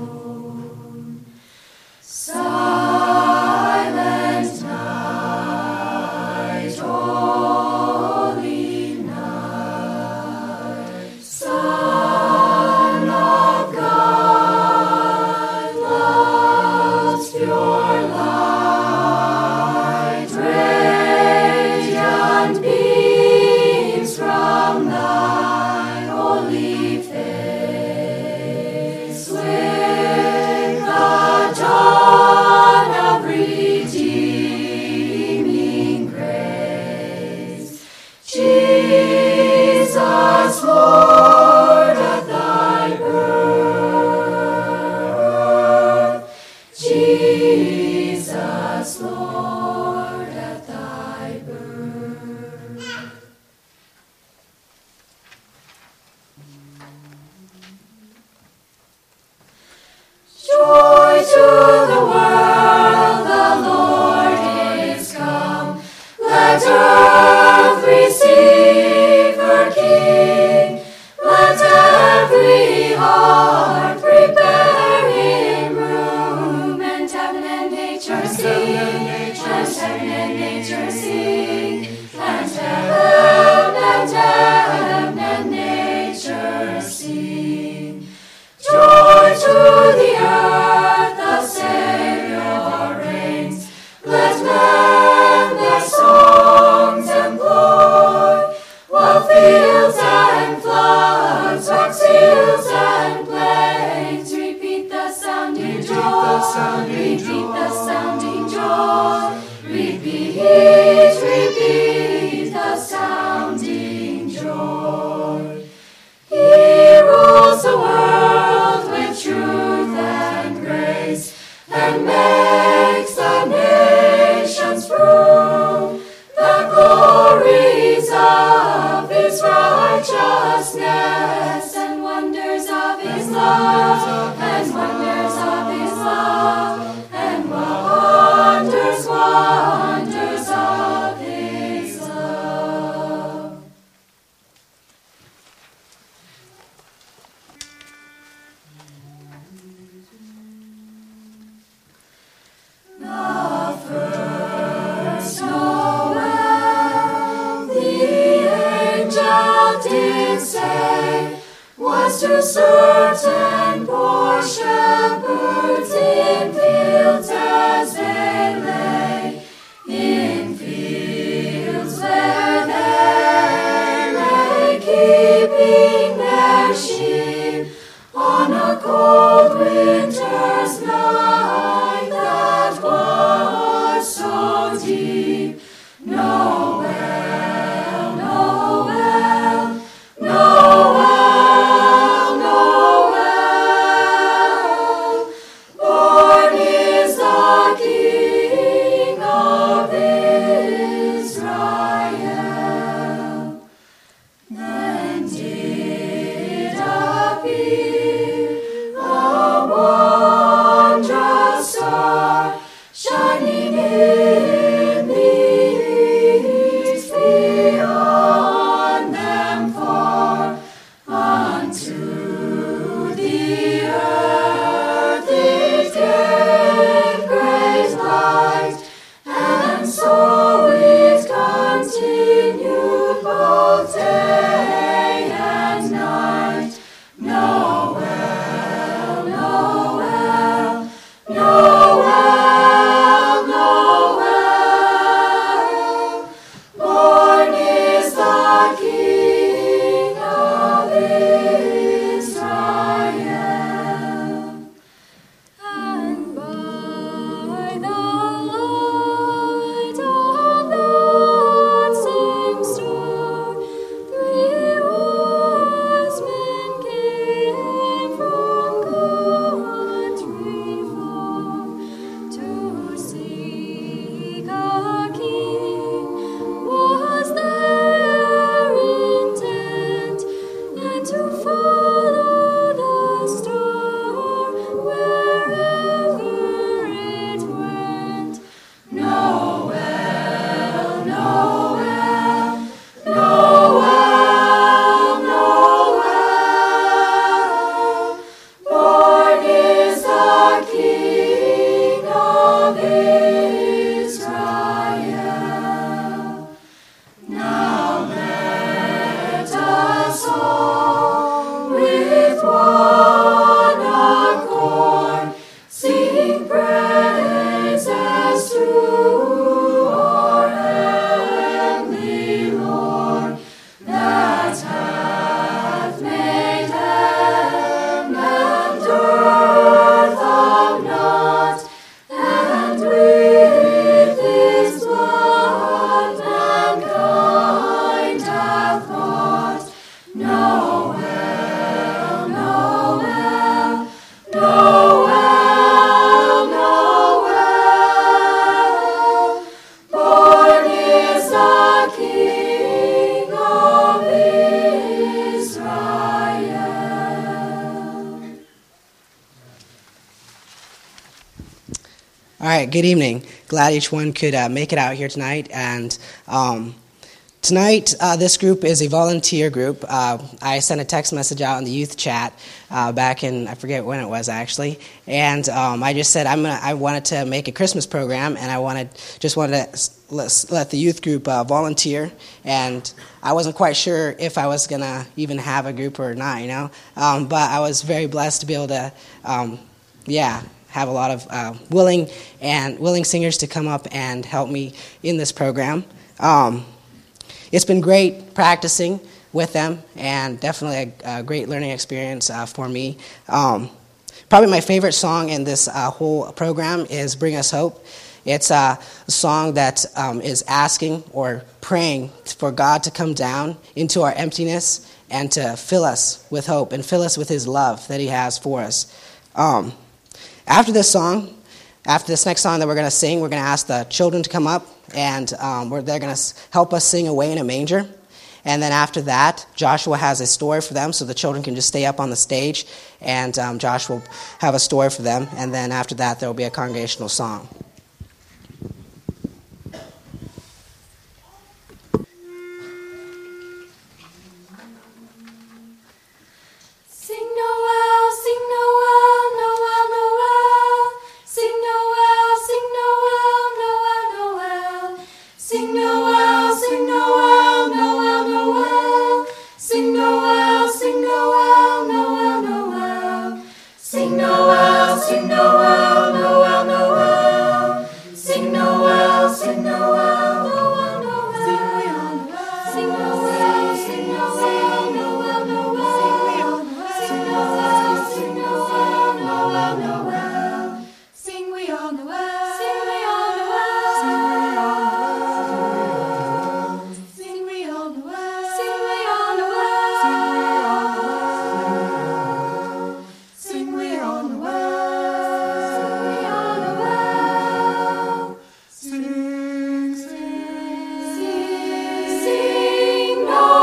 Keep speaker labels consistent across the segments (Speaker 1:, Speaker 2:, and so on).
Speaker 1: Silent night, holy night, Son of God, love's pure light, radiant beams from thy holy face, with the dawn of redeeming grace. Jesus, Lord, at thy birth. Jesus, Lord, at thy birth. Joy to the world, the Lord is come. Let earth receive her King. Let every heart prepare him room, and heaven and nature sing, and heaven and nature sing, and heaven and nature sing. Joy to the earth, the Savior reigns. Let men their songs employ, while fields and floods, rocks, hills and plains repeat the sounding joy, repeat the sounding joy, repeat the sounding joy. He rules the world with truth and grace, and makes the nations prove the glories of his righteousness, and wonders of his love, and wonders of his love, and wonders of his love. The first Noel, the angel did say, was to certain poor shepherds in fields as they lay, in fields where they lay, keeping their sheep on a cold winter's night that was so deep. Noel, Noel, Noel, Noel, born is the King of Israel. Then did appear a wondrous
Speaker 2: All right, good evening. Glad each one could make it out here tonight. And tonight, this group is a volunteer group. I sent a text message out in the youth chat back in, I forget when it was actually, and I just said I wanted to make a Christmas program, and I wanted to let the youth group volunteer, and I wasn't quite sure if I was going to even have a group or not, but I was very blessed to be able to, have a lot of willing singers to come up and help me in this program. It's been great practicing with them, and definitely a great learning experience for me. Probably my favorite song in this whole program is Bring Us Hope. It's a song that is asking or praying for God to come down into our emptiness and to fill us with hope and fill us with His love that He has for us. After this next song that we're going to sing, we're going to ask the children to come up, and they're going to help us sing Away in a Manger. And then after that, Joshua has a story for them, so the children can just stay up on the stage, and Josh will have a story for them. And then after that, there will be a congregational song.
Speaker 1: Sing Noel, sing Noel, Noel, Noel. Sing Noel, sing Noel, Noel, Noel. Sing Noel, sing Noel, Noel, Noel. Sing Noel, sing Noel, Noel, Noel. Sing Noel, sing Noel, Noel, Noel. Sing Noel, sing Noel, Noel, Noel. Sing Noel, sing Noel, Noel, Noel. Sing Noel, sing Noel, Noel, Noel. Sing we all Noel. Sing we all Noel. Sing we all Noel. Sing we all Noel. Sing we all Noel. Sing, sing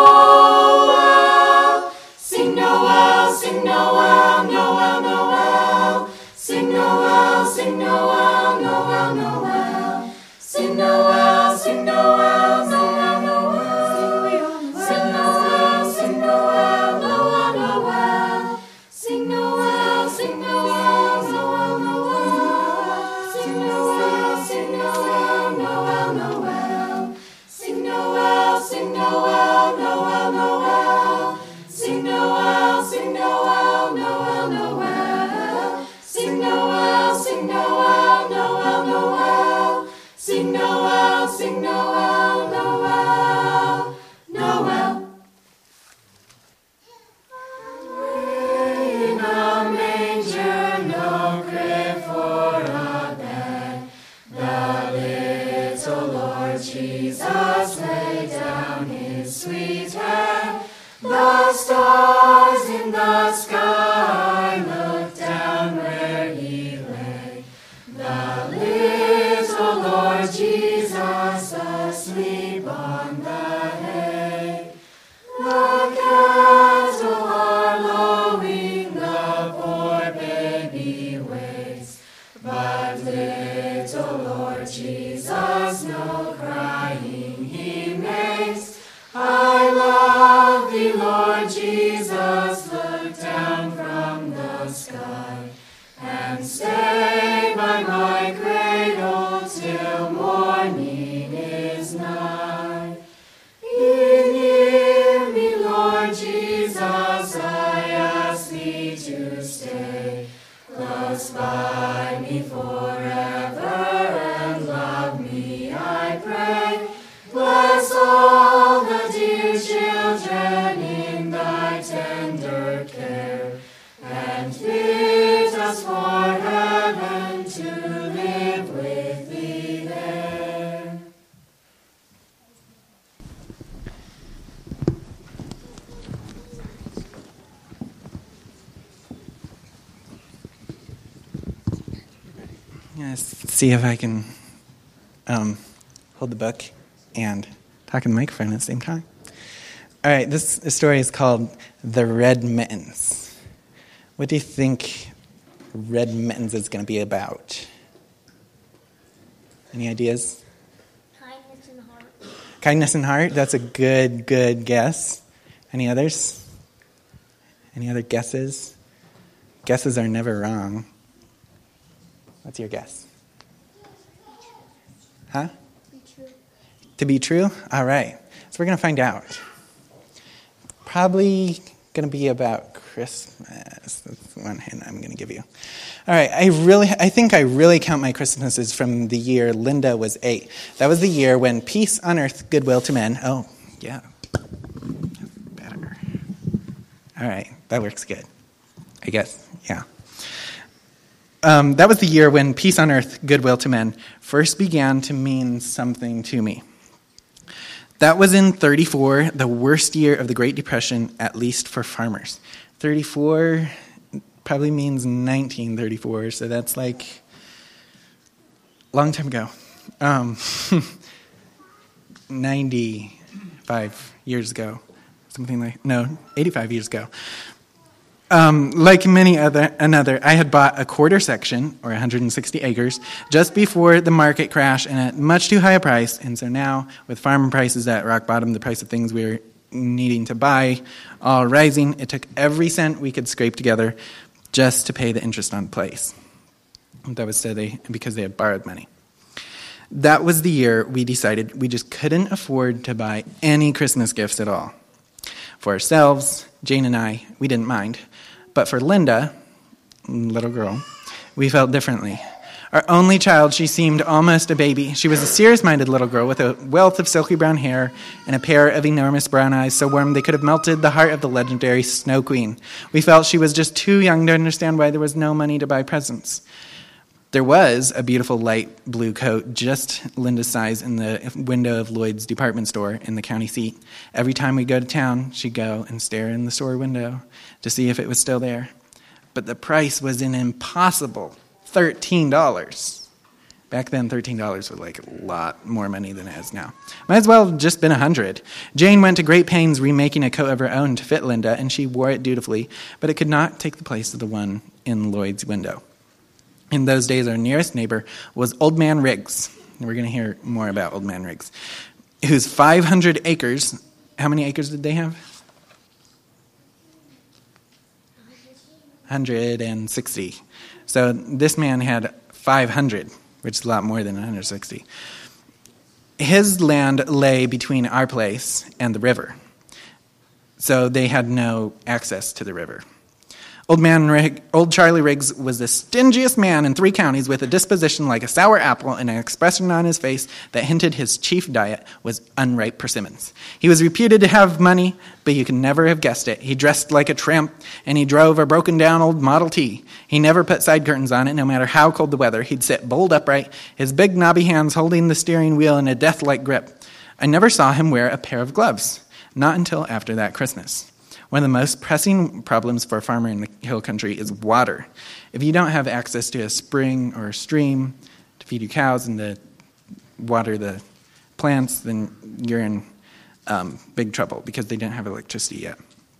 Speaker 1: Noel. Sing Noel, sing Noel, Noel, Noel. Sing Noel, sing Noel, Noel, Noel. Sing Noel, sing Noel, Noel, Noel. Sing Noel, sing Noel, Noel, Noel. Sing Noel, sing Noel, Noel, Noel. Sing Noel, sing Noel, Noel, Noel. Sing Noel, sing Noel, Noel, Noel. Sing Noel, sing Noel, Noel, Noel. Sing Noel, sing Noel, Noel, Noel. Sing Noel, sing Noel, Noel, Noel. In a manger, no crib for a bed, the little Lord Jesus laid down His sweet head. The stars in the sky looked down where He lay. The little Lord Jesus asleep on the hay. The cattle are lowing, the poor baby waits, but little Lord Jesus no crying He makes. I love Thee, Lord Jesus, look down from the sky and stay by my cradle till morning is nigh. Be near me, Lord Jesus, I ask Thee to stay close by me forever and love me, I pray. Bless all the dear children in Thy tender care, and fit us for heaven to live with Thee there.
Speaker 3: Let's see if I can hold the book and talk in the microphone at the same time. All right, this story is called The Red Mittens. What do you think Red Mittens is going to be about? Any ideas?
Speaker 4: Kindness and heart.
Speaker 3: Kindness and heart, that's a good guess. Any others? Any other guesses? Guesses are never wrong. What's your guess? Huh?
Speaker 4: Be true.
Speaker 3: To be true? All right. So we're going to find out. Probably going to be about Christmas. That's one hint I'm going to give you. All right. I think I really count my Christmases from the year Linda was 8. That was the year when peace on earth, goodwill to men. Oh, yeah. Better. All right. That works good. I guess. Yeah. That was the year when peace on earth, goodwill to men first began to mean something to me. That was in 34, the worst year of the Great Depression, at least for farmers. 34 probably means 1934, so that's like a long time ago. 95 years ago. 85 years ago. Like another, I had bought a quarter section, or 160 acres, just before the market crash and at much too high a price. And so now, with farm prices at rock bottom, the price of things we were needing to buy all rising, it took every cent we could scrape together just to pay the interest on the place. That was because they had borrowed money. That was the year we decided we just couldn't afford to buy any Christmas gifts at all. For ourselves, Jane and I, we didn't mind. But for Linda, little girl, we felt differently. Our only child, she seemed almost a baby. She was a serious-minded little girl with a wealth of silky brown hair and a pair of enormous brown eyes so warm they could have melted the heart of the legendary Snow Queen. We felt she was just too young to understand why there was no money to buy presents. There was a beautiful light blue coat, just Linda's size, in the window of Lloyd's department store in the county seat. Every time we'd go to town, she'd go and stare in the store window to see if it was still there. But the price was an impossible $13. Back then, $13 was like a lot more money than it is now. Might as well have just been $100. Jane went to great pains remaking a coat of her own to fit Linda, and she wore it dutifully, but it could not take the place of the one in Lloyd's window. In those days, our nearest neighbor was Old Man Riggs. We're going to hear more about Old Man Riggs, whose 500 acres, how many acres did they have? 160. So this man had 500, which is a lot more than 160. His land lay between our place and the river, so they had no access to the river. Old Charlie Riggs was the stingiest man in 3 counties, with a disposition like a sour apple and an expression on his face that hinted his chief diet was unripe persimmons. He was reputed to have money, but you could never have guessed it. He dressed like a tramp, and he drove a broken-down old Model T. He never put side curtains on it, no matter how cold the weather. He'd sit bolt upright, his big knobby hands holding the steering wheel in a death-like grip. I never saw him wear a pair of gloves, not until after that Christmas. One of the most pressing problems for a farmer in the hill country is water. If you don't have access to a spring or a stream to feed your cows and to water the plants, then you're in big trouble because they didn't have electricity yet.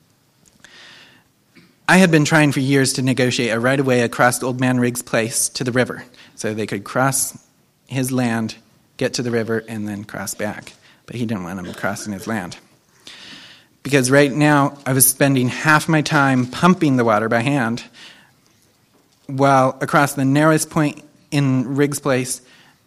Speaker 3: I had been trying for years to negotiate a right-of-way across Old Man Riggs' place to the river so they could cross his land, get to the river, and then cross back. But he didn't want them crossing his land. Because right now, I was spending half my time pumping the water by hand, while across the narrowest point in Riggs' place,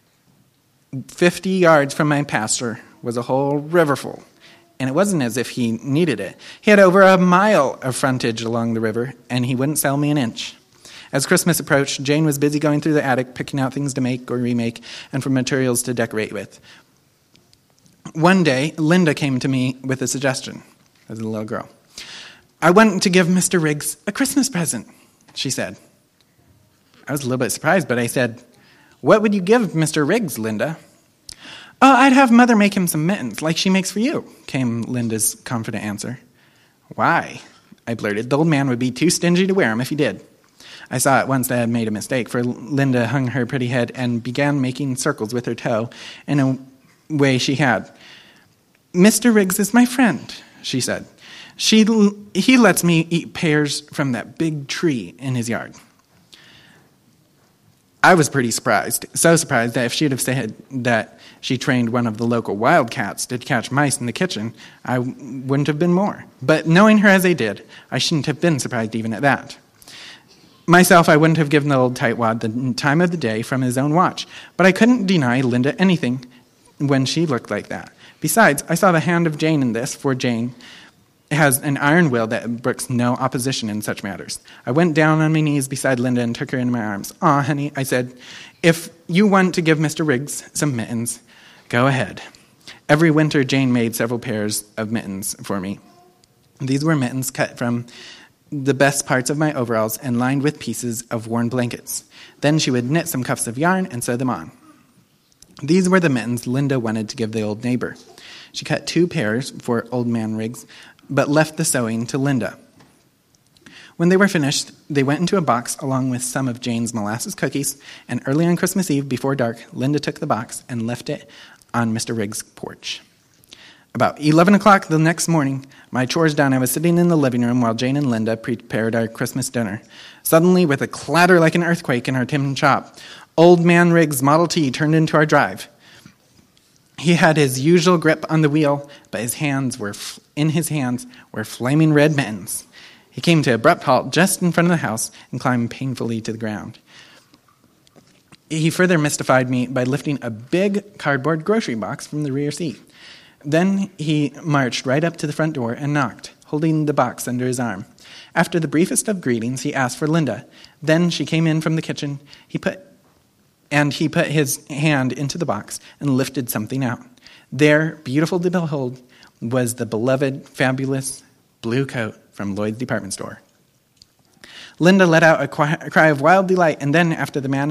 Speaker 3: 50 yards from my pasture, was a whole river full. And it wasn't as if he needed it. He had over a mile of frontage along the river, and he wouldn't sell me an inch. As Christmas approached, Jane was busy going through the attic, picking out things to make or remake, and for materials to decorate with. One day, Linda came to me with a suggestion. As a little girl. I want to give Mr. Riggs a Christmas present, she said. I was a little bit surprised, but I said, "What would you give Mr. Riggs, Linda?" "Oh, I'd have Mother make him some mittens, like she makes for you," came Linda's confident answer. "Why?" I blurted. "The old man would be too stingy to wear them if he did." I saw at once that I had made a mistake, for Linda hung her pretty head and began making circles with her toe in a way she had. "Mr. Riggs is my friend," she said. He lets me eat pears from that big tree in his yard." I was pretty surprised, so surprised that if she'd have said that she trained one of the local wildcats to catch mice in the kitchen, I wouldn't have been more. But knowing her as I did, I shouldn't have been surprised even at that. Myself, I wouldn't have given the old tightwad the time of the day from his own watch, but I couldn't deny Linda anything when she looked like that. Besides, I saw the hand of Jane in this, for Jane has an iron will that brooks no opposition in such matters. I went down on my knees beside Linda and took her in my arms. "Aw, honey," I said, "if you want to give Mr. Riggs some mittens, go ahead." Every winter, Jane made several pairs of mittens for me. These were mittens cut from the best parts of my overalls and lined with pieces of worn blankets. Then she would knit some cuffs of yarn and sew them on. These were the mittens Linda wanted to give the old neighbor. She cut 2 pairs for Old Man Riggs, but left the sewing to Linda. When they were finished, they went into a box along with some of Jane's molasses cookies, and early on Christmas Eve, before dark, Linda took the box and left it on Mr. Riggs' porch. About 11 o'clock the next morning, my chores done, I was sitting in the living room while Jane and Linda prepared our Christmas dinner. Suddenly, with a clatter like an earthquake in our tin shop, Old Man Riggs' Model T turned into our drive. He had his usual grip on the wheel, but in his hands were flaming red mittens. He came to an abrupt halt just in front of the house and climbed painfully to the ground. He further mystified me by lifting a big cardboard grocery box from the rear seat. Then he marched right up to the front door and knocked, holding the box under his arm. After the briefest of greetings, he asked for Linda. Then she came in from the kitchen. He put his hand into the box and lifted something out. There, beautiful to behold, was the beloved, fabulous blue coat from Lloyd's department store. Linda let out a cry of wild delight, and then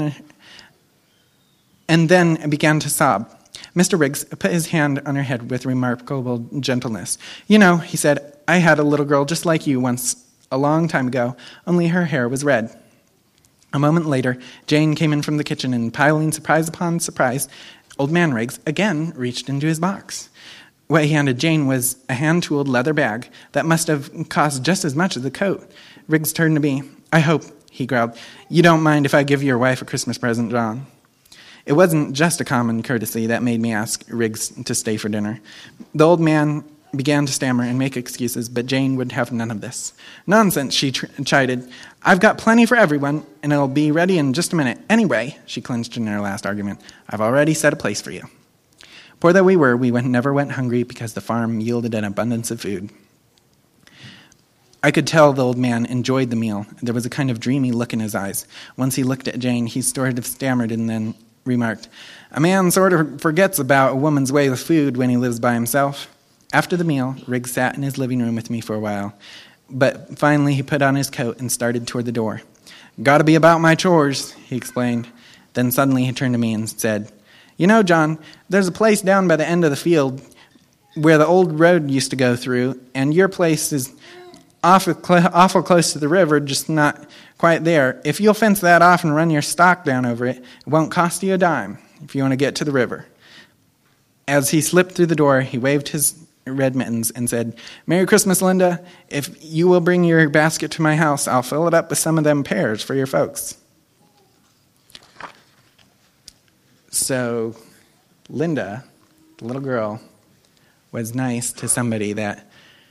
Speaker 3: began to sob. Mr. Riggs put his hand on her head with remarkable gentleness. "You know," he said, "I had a little girl just like you once, a long time ago, only her hair was red." A moment later, Jane came in from the kitchen, and piling surprise upon surprise, Old Man Riggs again reached into his box. What he handed Jane was a hand-tooled leather bag that must have cost just as much as the coat. Riggs turned to me. "I hope," he growled, "you don't mind if I give your wife a Christmas present, John." It wasn't just a common courtesy that made me ask Riggs to stay for dinner. The old man began to stammer and make excuses, but Jane would have none of this. "Nonsense," she chided. "I've got plenty for everyone, and it'll be ready in just a minute. Anyway," she clinched in her last argument, "I've already set a place for you." Poor though we were, we never went hungry because the farm yielded an abundance of food. I could tell the old man enjoyed the meal. There was a kind of dreamy look in his eyes. Once he looked at Jane, he sort of stammered and then remarked, "A man sort of forgets about a woman's way with food when he lives by himself." After the meal, Riggs sat in his living room with me for a while, but finally he put on his coat and started toward the door. "Gotta be about my chores," he explained. Then suddenly he turned to me and said, "You know, John, there's a place down by the end of the field where the old road used to go through, and your place is awful close to the river, just not quite there. If you'll fence that off and run your stock down over it, it won't cost you a dime if you want to get to the river." As he slipped through the door, he waved his red mittens and said, "Merry Christmas, Linda. If you will bring your basket to my house, I'll fill it up with some of them pears for your folks." So Linda, the little girl, was nice to somebody that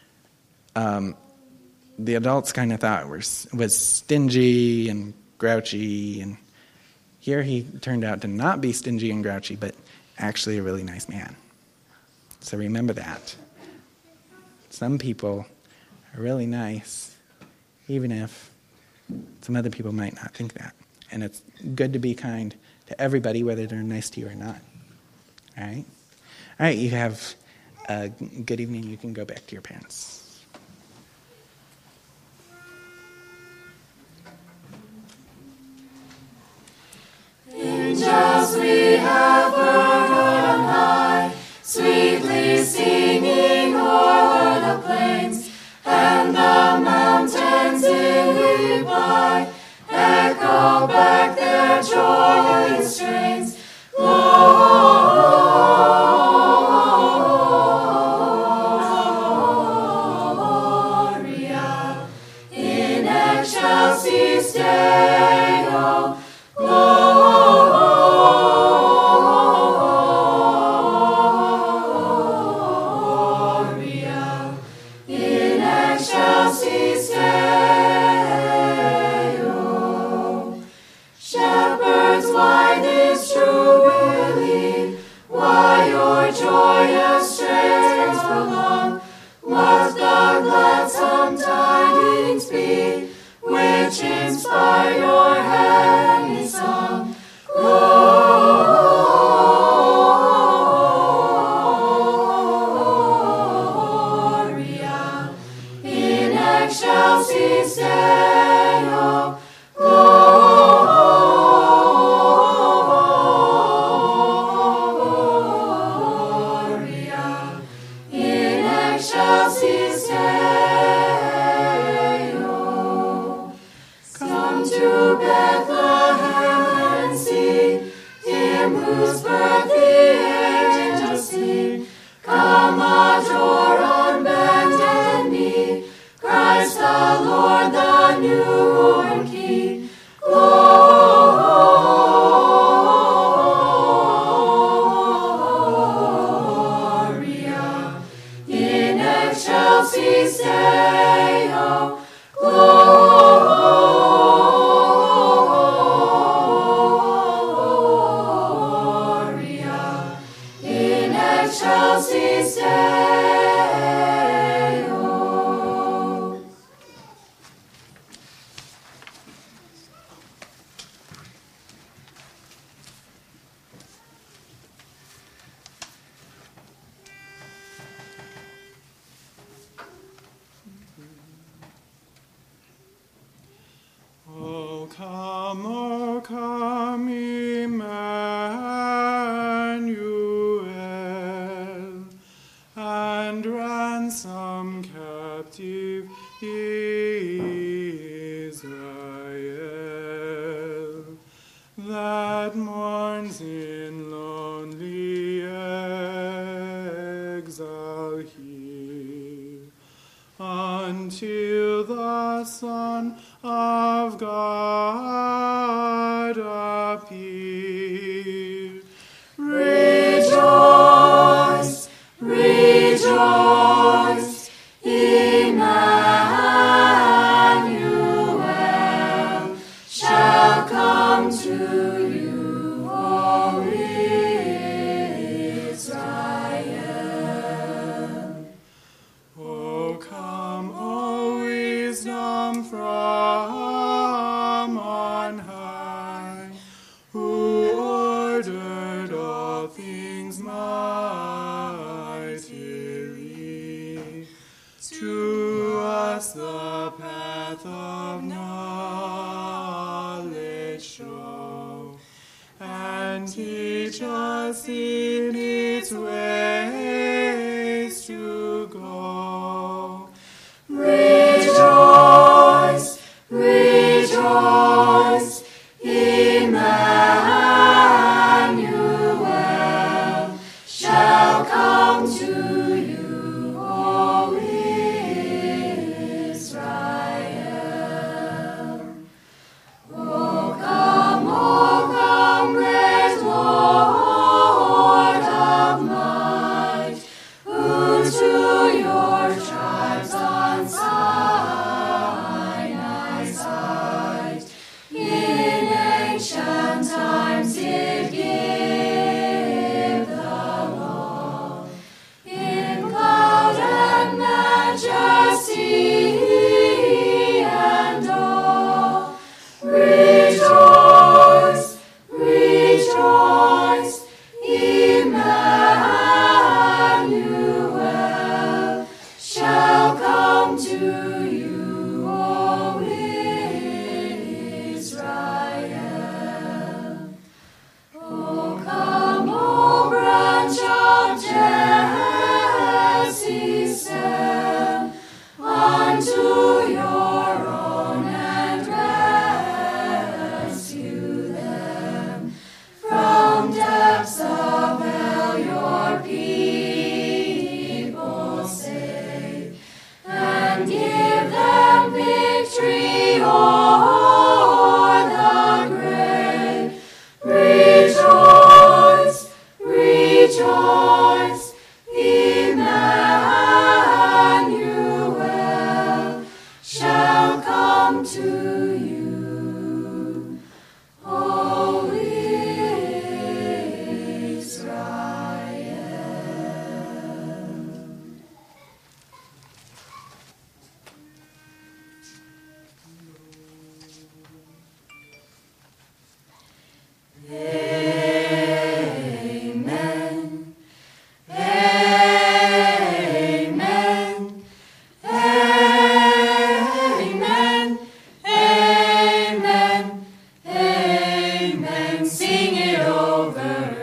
Speaker 3: the adults kind of thought was stingy and grouchy, and here he turned out to not be stingy and grouchy, but actually a really nice man. So remember that. Some people are really nice, even if some other people might not think that. And it's good to be kind to everybody, whether they're nice to you or not. All right? All right, you have a good evening. You can go back to your parents.
Speaker 1: Angels we have heard on high, sweetly singing o'er the plains, and the mountains in reply echo back their joyous strains. Gloria in excelsis Deo. Gloria which inspire your heavenly song. Gloria in excelsis Deo. Gloria in excelsis Deo. Come to Bethlehem and see him whose birth the angels sing. Come adore on bended knee Christ the Lord, the newborn King. Gloria in excelsis Deo. Gloria in excelsis Deo.
Speaker 3: O come, Emmanuel, and ransom captive Israel, that mourns in lonely exile here, until the Son of God appear.
Speaker 1: Rejoice, rejoice, Emmanuel shall come to you, O Israel.
Speaker 3: O come, O wisdom from on high, who ordered all things mightily, to us the path of knowledge show, and teach us in its ways to go.
Speaker 1: Rejoice, rejoice, Emmanuel shall come to you, O Israel. O come, great Lord of might, Amen. Sing it over.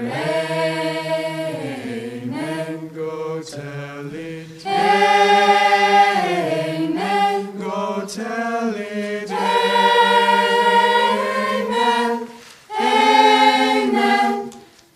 Speaker 1: Amen.
Speaker 5: Go tell it.
Speaker 1: Amen.
Speaker 5: Go tell it.
Speaker 1: Amen. Amen.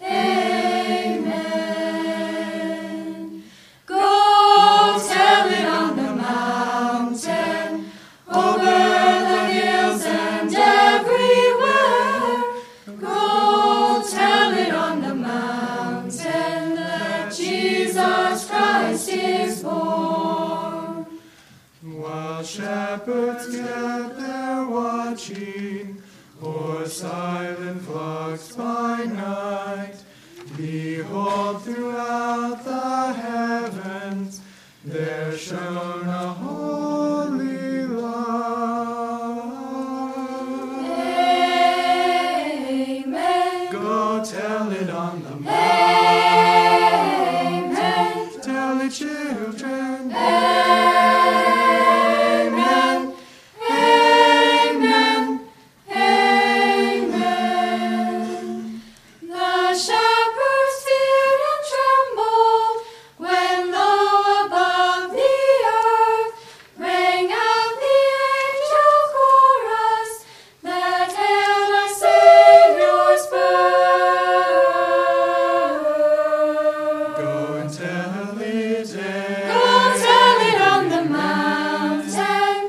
Speaker 1: Amen. Go tell it on the mountain, over the hills and everywhere. Go tell it on the mountain that Jesus Christ is born.
Speaker 5: While shepherds kept their watching o'er silent flocks by night, behold, throughout the heavens there shone a holy light.
Speaker 1: Amen.
Speaker 5: Go tell it on the mountain.
Speaker 1: Amen.
Speaker 5: Tell it, children.
Speaker 1: Amen. Amen. Amen. The shepherds feared and trembled when low above the earth rang out the angel chorus that hailed our Savior's birth.
Speaker 5: Go and tell it.
Speaker 1: Go tell it on the mountain,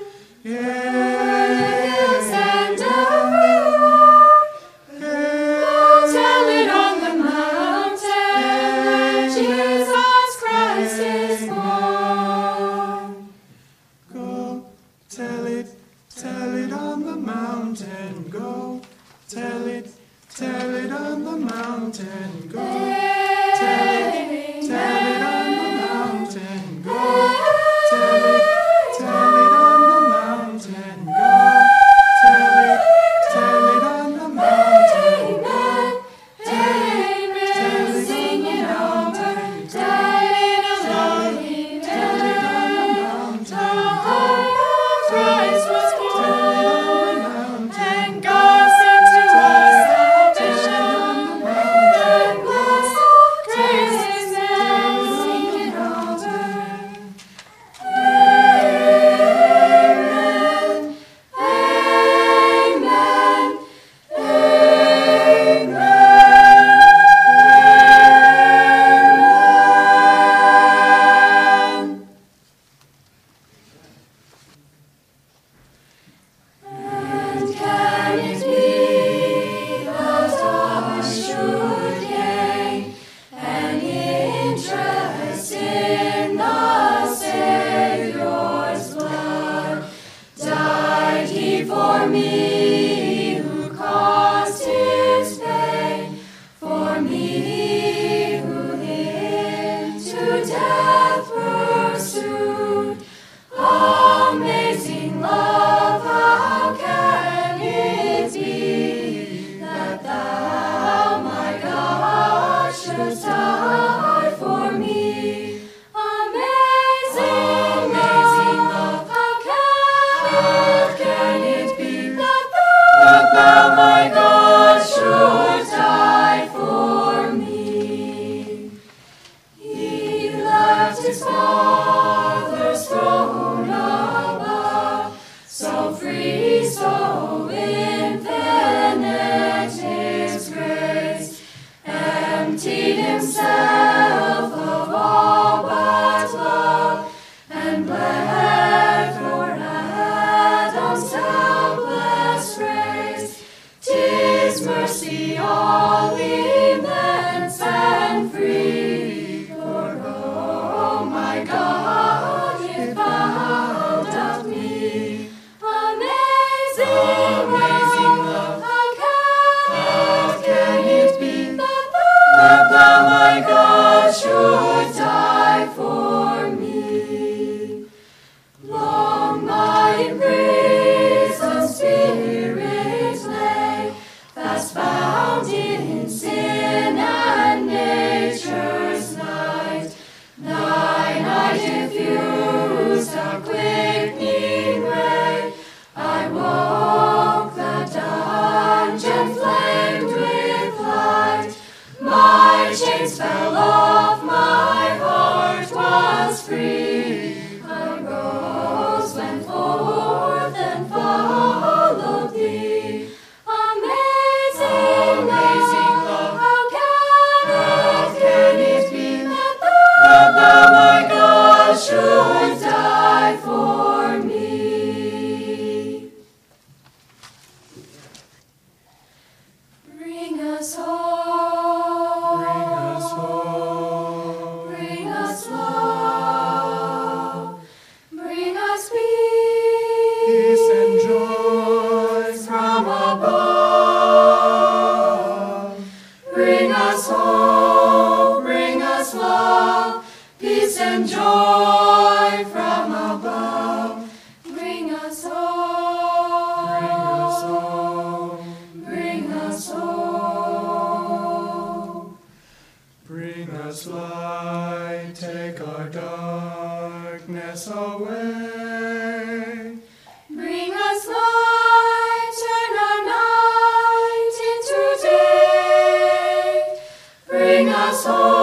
Speaker 1: hills and everywhere. Go tell it on the mountain that Jesus Christ is born.
Speaker 5: Go tell it on the mountain. Go tell it on the mountain. Go tell it on the mountain. Go tell it on the mountain. Go tell it on the mountain.
Speaker 1: Amen. Amen. Sing it over. Tell it alone. Tell it on the mountain. The heart of Christ was born, and God sent to us salvation. And bless, praise His name.
Speaker 5: us light, take our darkness away.
Speaker 1: Bring us light, turn our night into day. Bring us hope.